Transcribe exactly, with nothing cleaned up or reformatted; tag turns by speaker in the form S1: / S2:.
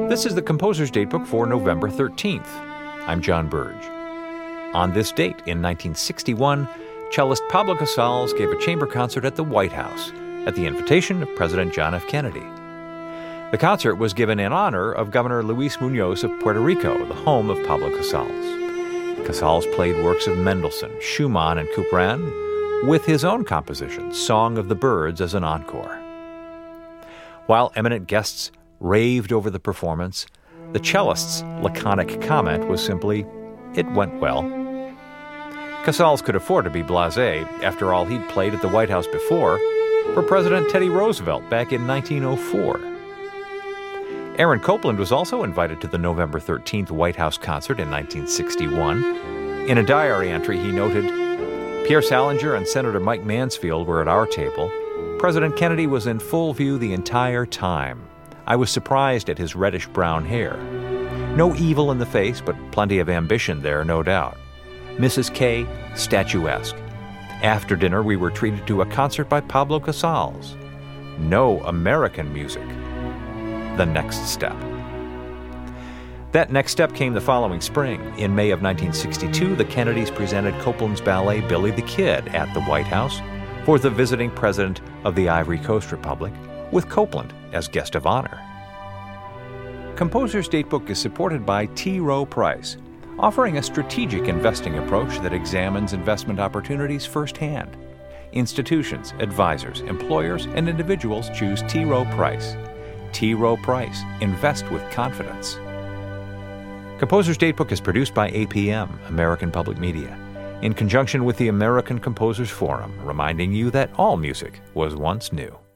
S1: This is the Composer's Datebook for November thirteenth. I'm John Burge. On this date in nineteen sixty-one, cellist Pablo Casals gave a chamber concert at the White House at the invitation of President John F. Kennedy. The concert was given in honor of Governor Luis Muñoz of Puerto Rico, the home of Pablo Casals. Casals played works of Mendelssohn, Schumann, and Couperin, with his own composition, Song of the Birds, as an encore. While eminent guests raved over the performance, the cellist's laconic comment was simply, "It went well." Casals could afford to be blasé. After all, he'd played at the White House before for President Teddy Roosevelt back in nineteen oh four. Aaron Copland was also invited to the November thirteenth White House concert in nineteen sixty-one. In a diary entry, he noted, "Pierre Salinger and Senator Mike Mansfield were at our table. President Kennedy was in full view the entire time. I was surprised at his reddish-brown hair. No evil in the face, but plenty of ambition there, no doubt. Missus K, statuesque. After dinner, we were treated to a concert by Pablo Casals. No American music. The next step." That next step came the following spring. In May of nineteen sixty-two, the Kennedys presented Copland's ballet Billy the Kid at the White House for the visiting president of the Ivory Coast Republic, with Copland as guest of honor. Composer's Datebook is supported by T. Rowe Price, offering a strategic investing approach that examines investment opportunities firsthand. Institutions, advisors, employers, and individuals choose T. Rowe Price. T. Rowe Price. Invest with confidence. Composer's Datebook is produced by A P M, American Public Media, in conjunction with the American Composers Forum, reminding you that all music was once new.